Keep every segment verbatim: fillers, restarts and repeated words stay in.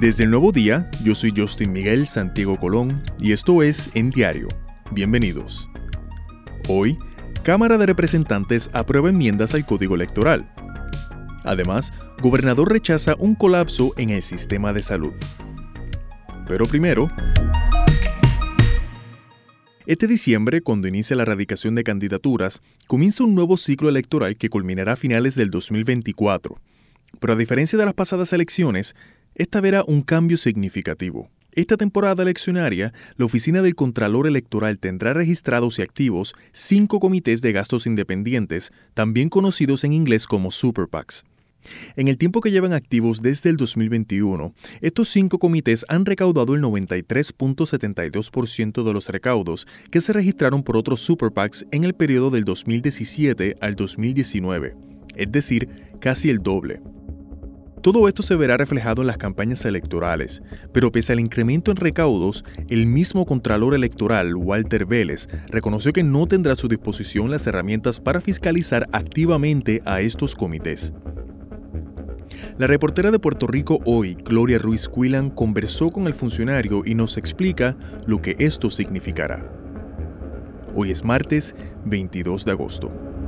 Desde el nuevo día, yo soy Justin Miguel Santiago Colón y esto es En Diario. Bienvenidos. Hoy, Cámara de Representantes aprueba enmiendas al Código Electoral. Además, gobernador rechaza un colapso en el sistema de salud. Pero primero, este diciembre, cuando inicia la erradicación de candidaturas, comienza un nuevo ciclo electoral que culminará a finales del dos mil veinticuatro. Pero a diferencia de las pasadas elecciones, esta verá un cambio significativo. Esta temporada eleccionaria, la Oficina del Contralor Electoral tendrá registrados y activos cinco comités de gastos independientes, también conocidos en inglés como Super PACs. En el tiempo que llevan activos desde el dos mil veintiuno, estos cinco comités han recaudado el noventa y tres punto setenta y dos por ciento de los recaudos que se registraron por otros Super PACs en el periodo del dos mil diecisiete al dos mil diecinueve, es decir, casi el doble. Todo esto se verá reflejado en las campañas electorales, pero pese al incremento en recaudos, el mismo Contralor Electoral, Walter Vélez, reconoció que no tendrá a su disposición las herramientas para fiscalizar activamente a estos comités. La reportera de Puerto Rico Hoy, Gloria Ruiz Quilan, conversó con el funcionario y nos explica lo que esto significará. Hoy es martes veintidós de agosto.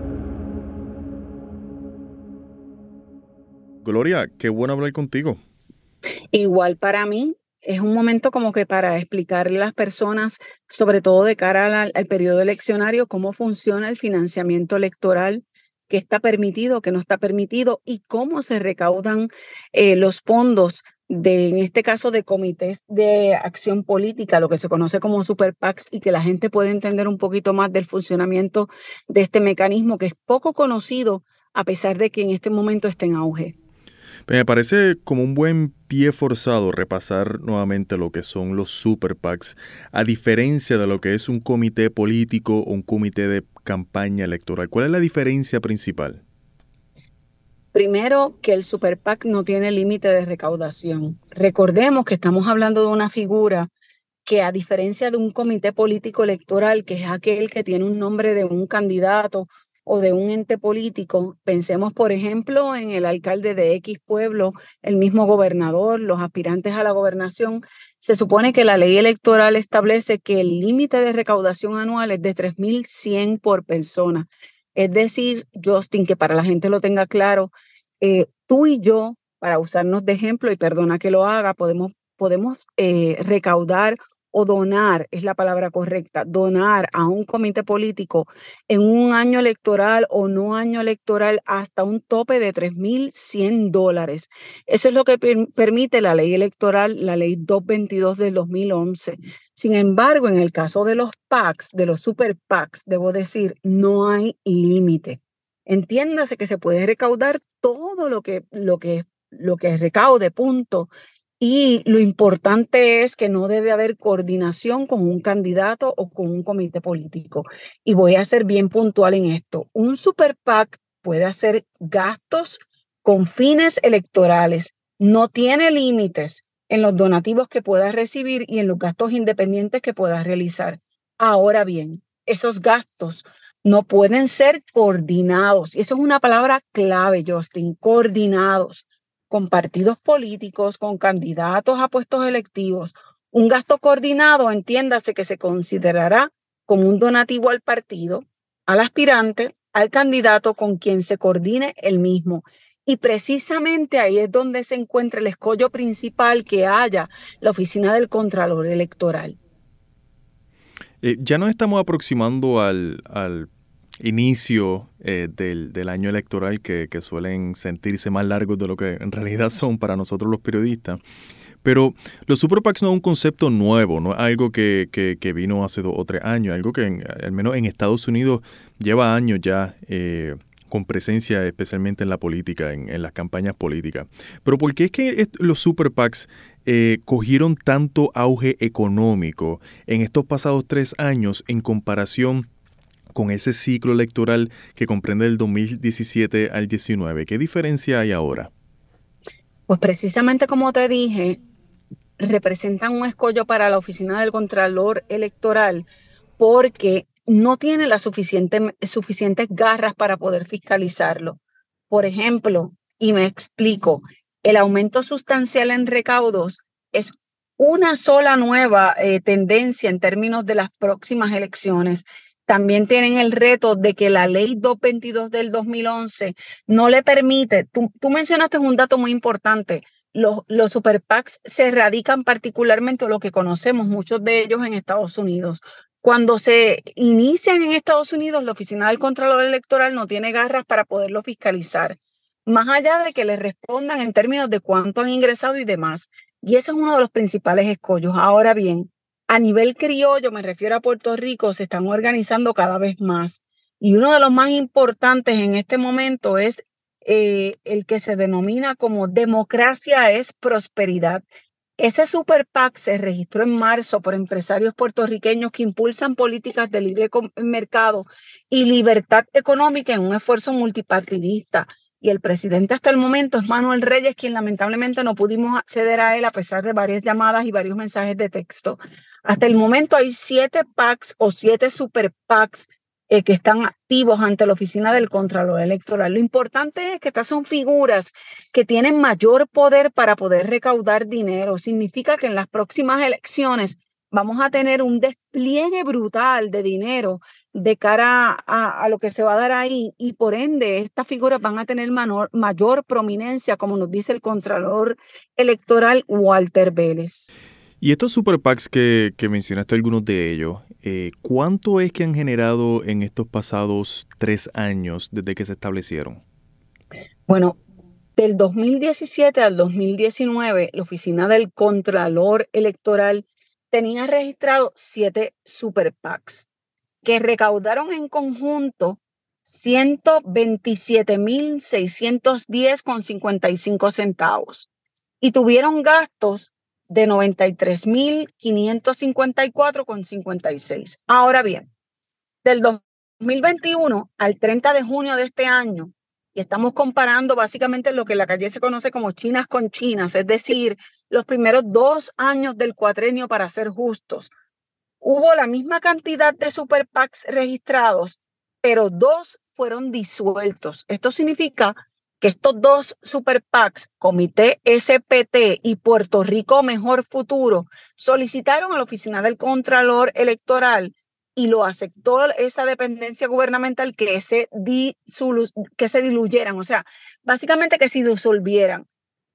Gloria, qué bueno hablar contigo. Igual para mí, es un momento como que para explicarle a las personas, sobre todo de cara al, al periodo eleccionario, cómo funciona el financiamiento electoral, qué está permitido, qué no está permitido y cómo se recaudan eh, los fondos de, en este caso, de comités de acción política, lo que se conoce como Super PACs, y que la gente pueda entender un poquito más del funcionamiento de este mecanismo que es poco conocido, a pesar de que en este momento está en auge. Me parece como un buen pie forzado repasar nuevamente lo que son los Super PACs, a diferencia de lo que es un comité político o un comité de campaña electoral. ¿Cuál es la diferencia principal? Primero, que el Super PAC no tiene límite de recaudación. Recordemos que estamos hablando de una figura que, a diferencia de un comité político electoral, que es aquel que tiene un nombre de un candidato o de un ente político, pensemos, por ejemplo, en el alcalde de X pueblo, el mismo gobernador, los aspirantes a la gobernación. Se supone que la ley electoral establece que el límite de recaudación anual es de tres mil cien por persona. Es decir, Justin, que para la gente lo tenga claro, eh, tú y yo, para usarnos de ejemplo, y perdona que lo haga, podemos, podemos eh, recaudar o donar, es la palabra correcta, donar a un comité político en un año electoral o no año electoral hasta un tope de tres mil cien dólares. Eso es lo que per- permite la ley electoral, la ley doscientos veintidós del dos mil once. Sin embargo, en el caso de los PACs, de los Super PACs, debo decir, no hay límite. Entiéndase que se puede recaudar todo lo que, lo que, lo que recaude, punto. Y lo importante es que no debe haber coordinación con un candidato o con un comité político. Y voy a ser bien puntual en esto. Un Super PAC puede hacer gastos con fines electorales. No tiene límites en los donativos que pueda recibir y en los gastos independientes que pueda realizar. Ahora bien, esos gastos no pueden ser coordinados. Y eso es una palabra clave, Justin, coordinados con partidos políticos, con candidatos a puestos electivos. Un gasto coordinado, entiéndase que se considerará como un donativo al partido, al aspirante, al candidato con quien se coordine el mismo. Y precisamente ahí es donde se encuentra el escollo principal que haya la Oficina del Contralor Electoral. Eh, ya nos estamos aproximando al, al inicio eh, del, del año electoral que, que suelen sentirse más largos de lo que en realidad son para nosotros los periodistas. Pero los Super PACs no es un concepto nuevo, no es algo que, que, que vino hace dos o tres años, algo que en, al menos en Estados Unidos lleva años ya eh, con presencia especialmente en la política, en, en las campañas políticas. Pero ¿por qué es que los Super PACs eh, cogieron tanto auge económico en estos pasados tres años en comparación con ese ciclo electoral que comprende del dos mil diecisiete al diecinueve? ¿Qué diferencia hay ahora? Pues precisamente como te dije, representan un escollo para la Oficina del Contralor Electoral porque no tiene las suficiente, suficientes garras para poder fiscalizarlo. Por ejemplo, y me explico, el aumento sustancial en recaudos es una sola nueva eh, tendencia en términos de las próximas elecciones. También tienen el reto de que la ley doscientos veintidós del dos mil once no le permite, tú, tú mencionaste un dato muy importante, los, los super PACs se radican particularmente, lo que conocemos, muchos de ellos en Estados Unidos. Cuando se inician en Estados Unidos, la Oficina del Contralor Electoral no tiene garras para poderlo fiscalizar, más allá de que le respondan en términos de cuánto han ingresado y demás. Y ese es uno de los principales escollos. Ahora bien, a nivel criollo, me refiero a Puerto Rico, se están organizando cada vez más. Y uno de los más importantes en este momento es eh, el que se denomina como Democracia es Prosperidad. Ese Super PAC se registró en marzo por empresarios puertorriqueños que impulsan políticas de libre mercado y libertad económica en un esfuerzo multipartidista. Y el presidente hasta el momento es Manuel Reyes, quien lamentablemente no pudimos acceder a él a pesar de varias llamadas y varios mensajes de texto. Hasta el momento hay siete PACs o siete Super PACs eh, que están activos ante la Oficina del Contralor Electoral. Lo importante es que estas son figuras que tienen mayor poder para poder recaudar dinero. Significa que en las próximas elecciones vamos a tener un despliegue brutal de dinero de cara a, a lo que se va a dar ahí, y por ende estas figuras van a tener mayor, mayor prominencia, como nos dice el Contralor Electoral Walter Vélez. Y estos super PACs que, que mencionaste, algunos de ellos, eh, ¿cuánto es que han generado en estos pasados tres años desde que se establecieron? Bueno, del dos mil diecisiete al dos mil diecinueve, la Oficina del Contralor Electoral tenía registrado siete super PACs que recaudaron en conjunto ciento veintisiete mil seiscientos diez con cincuenta y cinco centavos y tuvieron gastos de noventa y tres mil quinientos cincuenta y cuatro con cincuenta y seis. Ahora bien, del dos mil veintiuno al treinta de junio de este año, y estamos comparando básicamente lo que en la calle se conoce como chinas con chinas, es decir, los primeros dos años del cuatrenio, para ser justos, hubo la misma cantidad de super PACs registrados, pero dos fueron disueltos. Esto significa que estos dos super PACs, Comité S P T y Puerto Rico Mejor Futuro, solicitaron a la Oficina del Contralor Electoral y lo aceptó esa dependencia gubernamental que se, disolu que se diluyeran, o sea, básicamente que se disolvieran.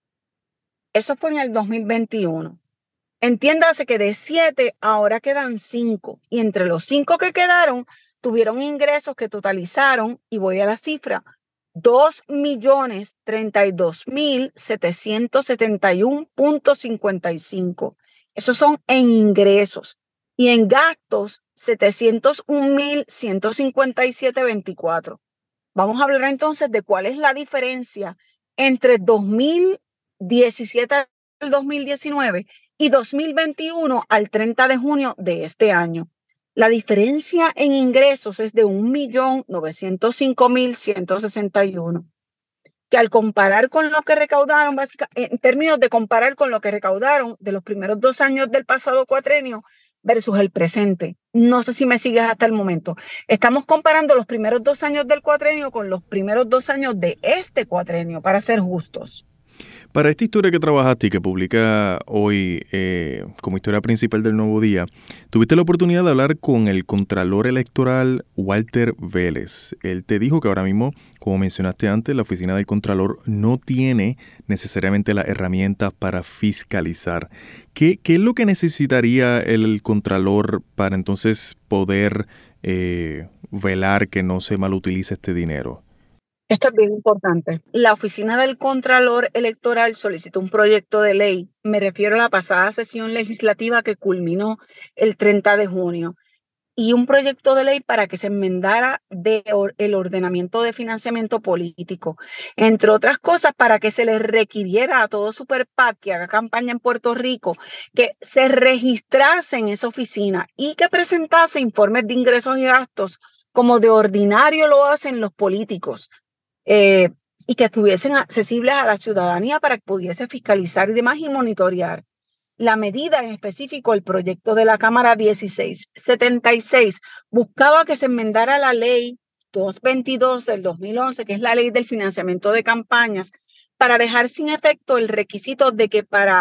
Eso fue en el dos mil veintiuno. Entiéndase que de siete ahora quedan cinco, y entre los cinco que quedaron tuvieron ingresos que totalizaron, y voy a la cifra, dos millones treinta y dos mil setecientos setenta y uno punto cincuenta y cinco. Esos son en ingresos. Y en gastos, setecientos un mil ciento cincuenta y siete punto veinticuatro. Vamos a hablar entonces de cuál es la diferencia entre dos mil diecisiete al dos mil diecinueve y dos mil veintiuno al treinta de junio de este año. La diferencia en ingresos es de un millón novecientos cinco mil ciento sesenta y uno, que al comparar con lo que recaudaron, básicamente, en términos de comparar con lo que recaudaron de los primeros dos años del pasado cuatrenio versus el presente. No sé si me sigues hasta el momento. Estamos comparando los primeros dos años del cuatrenio con los primeros dos años de este cuatrenio, para ser justos. Para esta historia que trabajaste y que publica hoy eh, como historia principal del Nuevo Día, tuviste la oportunidad de hablar con el Contralor Electoral Walter Vélez. Él te dijo que ahora mismo, como mencionaste antes, la Oficina del Contralor no tiene necesariamente las herramientas para fiscalizar. ¿Qué, qué es lo que necesitaría el Contralor para entonces poder eh, velar que no se malutilice este dinero? Esto es bien importante. La Oficina del Contralor Electoral solicitó un proyecto de ley. Me refiero a la pasada sesión legislativa que culminó el treinta de junio. Y un proyecto de ley para que se enmendara de or- el ordenamiento de financiamiento político. Entre otras cosas, para que se le requiriera a todo Super PAC que haga campaña en Puerto Rico que se registrase en esa oficina y que presentase informes de ingresos y gastos como de ordinario lo hacen los políticos. Eh, y que estuviesen accesibles a la ciudadanía para que pudiese fiscalizar y demás y monitorear. La medida en específico, el proyecto de la Cámara dieciséis setenta y seis, buscaba que se enmendara la ley doscientos veintidós del dos mil once, que es la ley del financiamiento de campañas, para dejar sin efecto el requisito de que para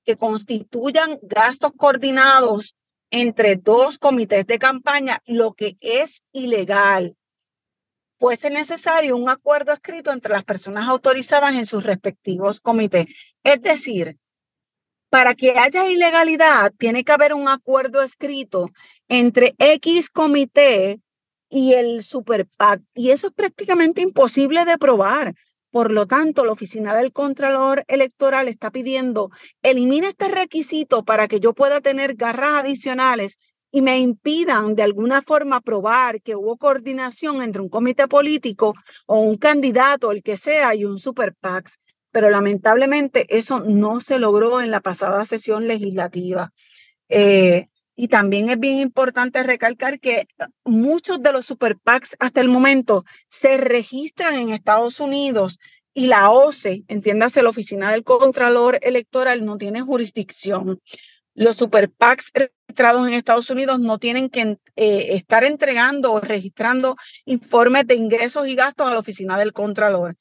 que constituyan gastos coordinados entre dos comités de campaña, lo que es ilegal, fuese necesario un acuerdo escrito entre las personas autorizadas en sus respectivos comités. Es decir, para que haya ilegalidad, tiene que haber un acuerdo escrito entre X comité y el Super PAC, y eso es prácticamente imposible de probar. Por lo tanto, la Oficina del Contralor Electoral está pidiendo, elimina este requisito para que yo pueda tener garras adicionales y me impidan de alguna forma probar que hubo coordinación entre un comité político o un candidato, el que sea, y un Super PAC. Pero lamentablemente eso no se logró en la pasada sesión legislativa. Eh, y también es bien importante recalcar que muchos de los super PACs hasta el momento se registran en Estados Unidos y la O C E, entiéndase, la Oficina del Contralor Electoral, no tiene jurisdicción. Los super PACs registrados en Estados Unidos no tienen que eh, estar entregando o registrando informes de ingresos y gastos a la Oficina del Contralor.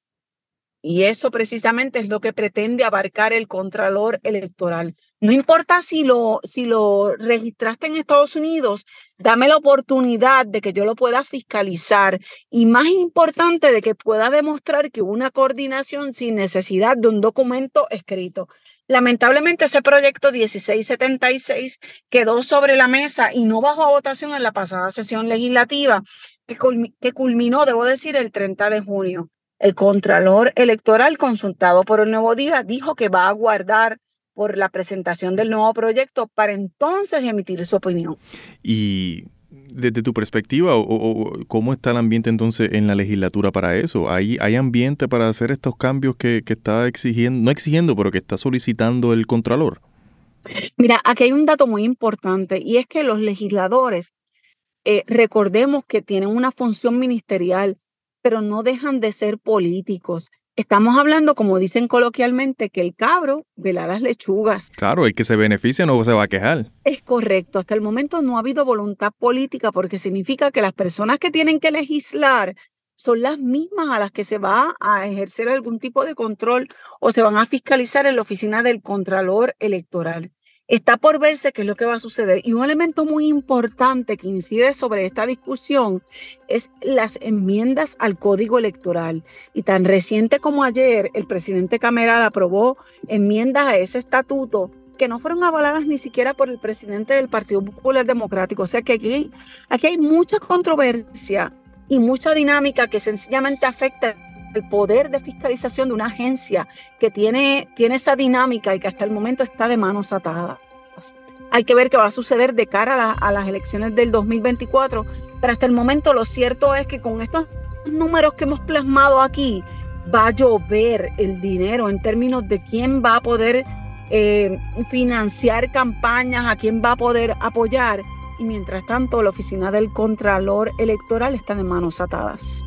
Y eso precisamente es lo que pretende abarcar el Contralor Electoral. No importa si lo, si lo registraste en Estados Unidos, dame la oportunidad de que yo lo pueda fiscalizar y, más importante, de que pueda demostrar que hubo una coordinación sin necesidad de un documento escrito. Lamentablemente ese proyecto dieciséis setenta y seis quedó sobre la mesa y no bajó a votación en la pasada sesión legislativa que, culmi- que culminó, debo decir, el treinta de junio. El Contralor Electoral, consultado por el Nuevo Día, dijo que va a aguardar por la presentación del nuevo proyecto para entonces emitir su opinión. Y desde tu perspectiva, o, o, ¿cómo está el ambiente entonces en la legislatura para eso? ¿Hay, hay ambiente para hacer estos cambios que, que está exigiendo, no exigiendo, pero que está solicitando el Contralor? Mira, aquí hay un dato muy importante y es que los legisladores, eh, recordemos que tienen una función ministerial, pero no dejan de ser políticos. Estamos hablando, como dicen coloquialmente, que el cabro vela las lechugas. Claro, el que se beneficia no se va a quejar. Es correcto. Hasta el momento no ha habido voluntad política porque significa que las personas que tienen que legislar son las mismas a las que se va a ejercer algún tipo de control o se van a fiscalizar en la oficina del Contralor Electoral. Está por verse qué es lo que va a suceder. Y un elemento muy importante que incide sobre esta discusión es las enmiendas al Código Electoral. Y tan reciente como ayer, el presidente Cameral aprobó enmiendas a ese estatuto que no fueron avaladas ni siquiera por el presidente del Partido Popular Democrático. O sea que aquí, aquí hay mucha controversia y mucha dinámica que sencillamente afecta el poder de fiscalización de una agencia que tiene, tiene esa dinámica y que hasta el momento está de manos atadas. Hay que ver qué va a suceder de cara a, la, a las elecciones del dos mil veinticuatro, pero hasta el momento lo cierto es que con estos números que hemos plasmado aquí, va a llover el dinero en términos de quién va a poder eh, financiar campañas, a quién va a poder apoyar, y mientras tanto la oficina del Contralor Electoral está de manos atadas.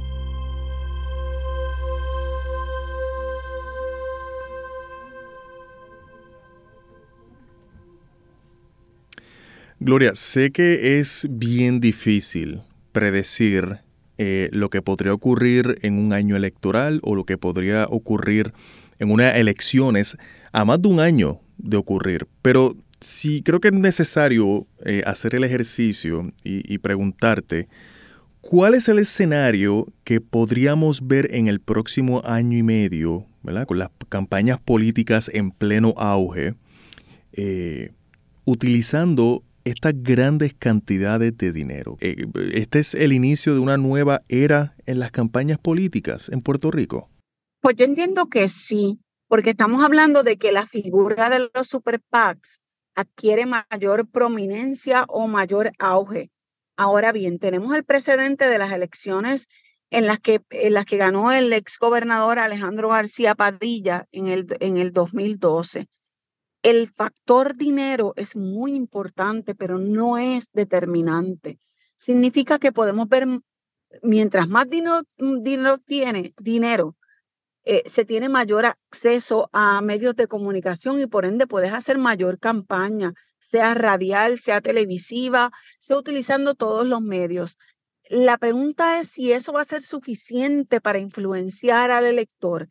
Gloria, sé que es bien difícil predecir eh, lo que podría ocurrir en un año electoral o lo que podría ocurrir en unas elecciones a más de un año de ocurrir, pero sí creo que es necesario eh, hacer el ejercicio y, y preguntarte cuál es el escenario que podríamos ver en el próximo año y medio, ¿verdad? Con las campañas políticas en pleno auge, eh, utilizando estas grandes cantidades de dinero. Eh, ¿Este es el inicio de una nueva era en las campañas políticas en Puerto Rico? Pues yo entiendo que sí, porque estamos hablando de que la figura de los super PACs adquiere mayor prominencia o mayor auge. Ahora bien, tenemos el precedente de las elecciones en las que, en las que ganó el exgobernador Alejandro García Padilla en el, en el dos mil doce. El factor dinero es muy importante, pero no es determinante. Significa que podemos ver, mientras más dinero, dinero tiene, dinero, eh, se tiene mayor acceso a medios de comunicación y por ende puedes hacer mayor campaña, sea radial, sea televisiva, sea utilizando todos los medios. La pregunta es si eso va a ser suficiente para influenciar al elector.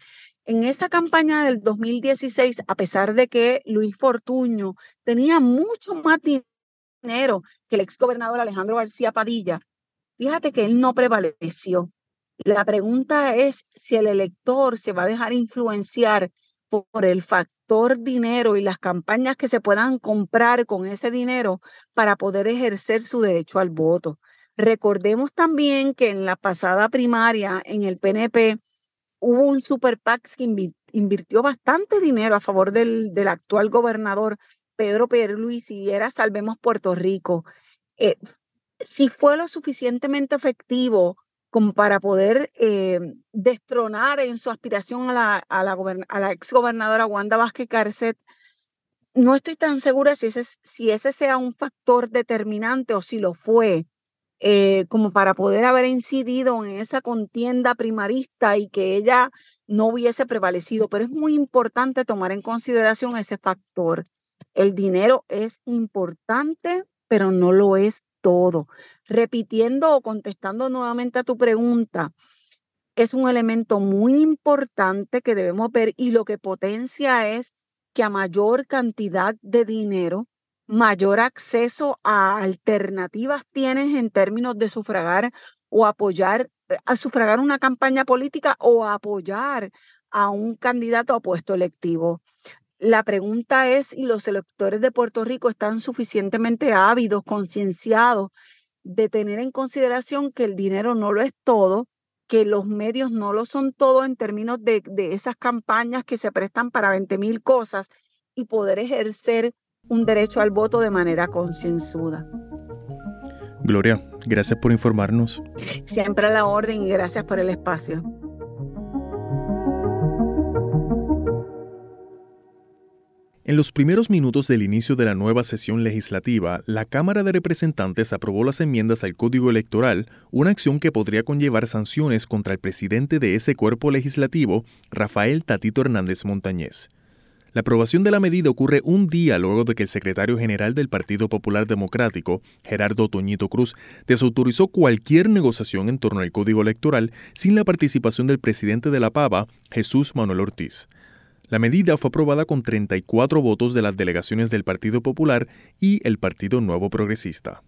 En esa campaña del dos mil dieciséis, a pesar de que Luis Fortuño tenía mucho más dinero que el exgobernador Alejandro García Padilla, fíjate que él no prevaleció. La pregunta es si el elector se va a dejar influenciar por el factor dinero y las campañas que se puedan comprar con ese dinero para poder ejercer su derecho al voto. Recordemos también que en la pasada primaria en el P N P hubo un super PAC que invi- invirtió bastante dinero a favor del, del actual gobernador Pedro Pierluisi y era Salvemos Puerto Rico. Eh, si fue lo suficientemente efectivo como para poder eh, destronar en su aspiración a la, a la, goberna- a la exgobernadora Wanda Vázquez Garcet, no estoy tan segura si ese, si ese sea un factor determinante o si lo fue, eh, como para poder haber incidido en esa contienda primarista y que ella no hubiese prevalecido. Pero es muy importante tomar en consideración ese factor. El dinero es importante, pero no lo es todo. Repitiendo o contestando nuevamente a tu pregunta, es un elemento muy importante que debemos ver y lo que potencia es que a mayor cantidad de dinero, mayor acceso a alternativas tienes en términos de sufragar o apoyar, eh, a sufragar una campaña política o a apoyar a un candidato a puesto electivo. La pregunta es si los electores de Puerto Rico están suficientemente ávidos, concienciados de tener en consideración que el dinero no lo es todo, que los medios no lo son todo en términos de, de esas campañas que se prestan para veinte mil cosas y poder ejercer un derecho al voto de manera concienzuda. Gloria, gracias por informarnos. Siempre a la orden y gracias por el espacio. En los primeros minutos del inicio de la nueva sesión legislativa, la Cámara de Representantes aprobó las enmiendas al Código Electoral, una acción que podría conllevar sanciones contra el presidente de ese cuerpo legislativo, Rafael Tatito Hernández Montañez. La aprobación de la medida ocurre un día luego de que el secretario general del Partido Popular Democrático, Gerardo Toñito Cruz, desautorizó cualquier negociación en torno al Código Electoral sin la participación del presidente de la Pava, Jesús Manuel Ortiz. La medida fue aprobada con treinta y cuatro votos de las delegaciones del Partido Popular y el Partido Nuevo Progresista.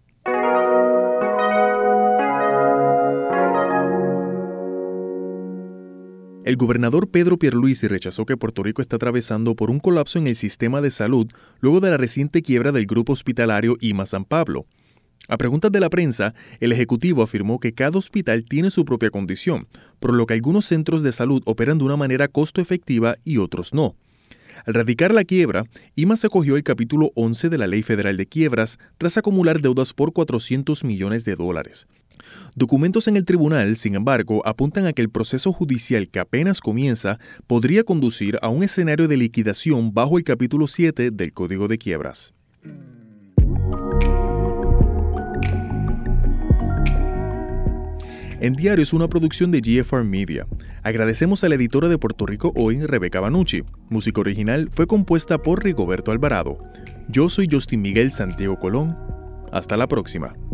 El gobernador Pedro Pierluisi rechazó que Puerto Rico está atravesando por un colapso en el sistema de salud luego de la reciente quiebra del grupo hospitalario I M A San Pablo. A preguntas de la prensa, el ejecutivo afirmó que cada hospital tiene su propia condición, por lo que algunos centros de salud operan de una manera costo efectiva y otros no. Al radicar la quiebra, I M A se acogió el capítulo once de la Ley Federal de Quiebras tras acumular deudas por cuatrocientos millones de dólares. Documentos en el tribunal, sin embargo, apuntan a que el proceso judicial que apenas comienza podría conducir a un escenario de liquidación bajo el capítulo siete del Código de Quiebras. En Diario es una producción de G F R Media. Agradecemos a la editora de Puerto Rico Hoy, Rebeca Banucci. Música original fue compuesta por Rigoberto Alvarado. Yo soy Justin Miguel Santiago Colón. Hasta la próxima.